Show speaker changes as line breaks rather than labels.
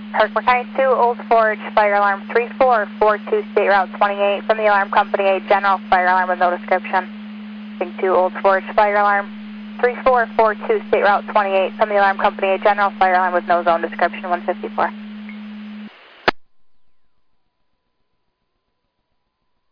Hartford County 2, Old Forge, fire alarm 3442, state route 28, from the alarm company, a general fire alarm with no description. 2, Old Forge, fire alarm 3442, state route 28, from the alarm company, a general fire alarm with no zone description, 154.